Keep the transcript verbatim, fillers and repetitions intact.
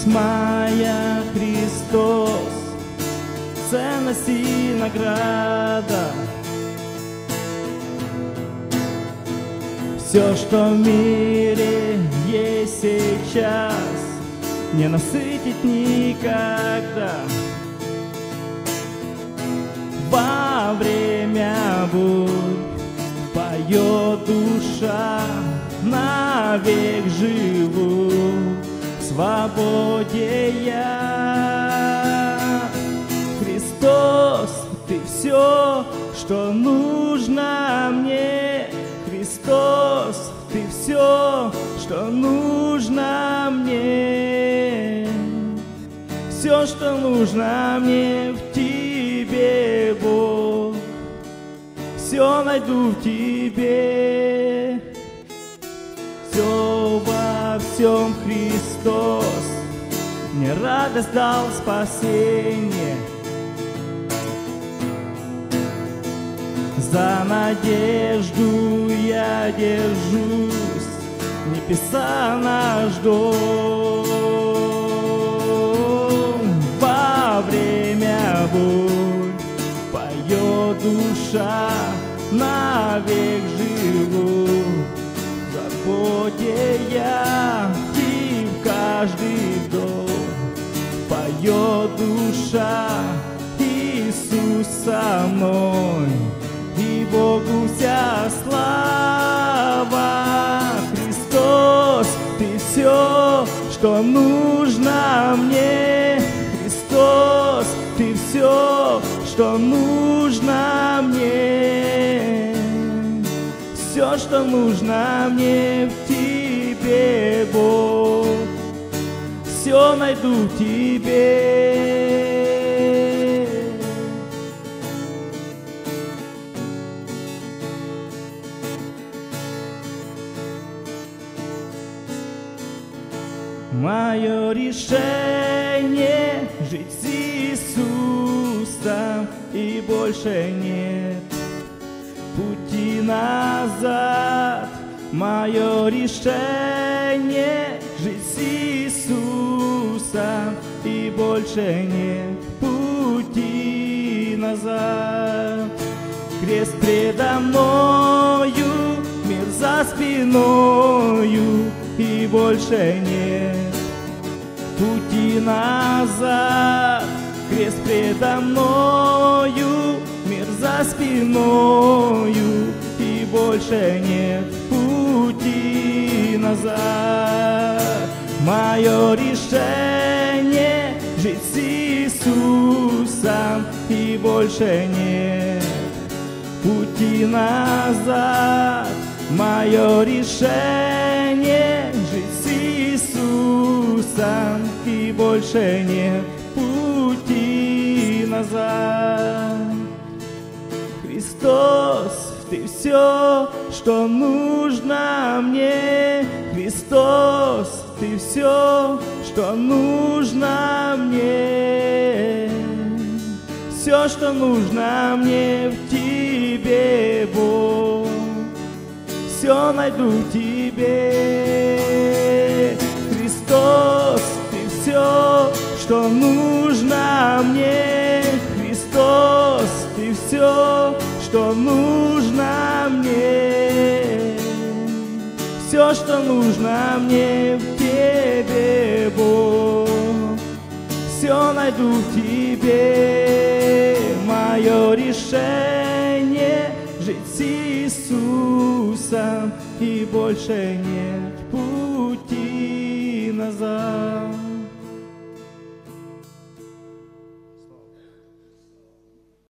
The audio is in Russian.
Жизнь моя, Христос, ценность и награда. Все, что в мире есть сейчас, не насытить никогда. Во время бурь поет душа, навек живу в свободе я. Христос, Ты все, что нужно мне. Христос, Ты все, что нужно мне. Все, что нужно мне в Тебе, Бог, все найду в Тебе. Все во всем Христос мне радость дал, спасение. За надежду я держусь, небеса наш дом. Во время бурь поет душа, навек живу в заботе я. И в каждый вдох поет душа, Иисус со мной, и Богу вся слава. Христос, Ты все, что нужно мне. Христос, Ты все, что нужно мне. Все, что нужно мне в Тебе, Бог, все найду в Тебе. Мое решение жить с Иисусом, и больше нет пути назад. Мое решение жить с Иисусом, и больше нет пути назад. Крест предо мною, мир за спиною, и больше нет пути назад. Крест предо мною, мир за спиною, и больше нет пути назад. Мое решение жить с Иисусом, и больше нет пути назад. Мое решение жить с Иисусом, и больше нет пути назад. Христос, Ты все, что нужно мне. Христос, Ты все, что нужно мне. Все, что нужно мне в Тебе, Бог, все найду в Тебе. Христос, Ты все, что нужно мне. Христос, Ты все, что нужно мне. Все, что нужно мне в Тебе, Бог, все найду в Тебе. Мое решение жить с Иисусом, и больше нет пути назад.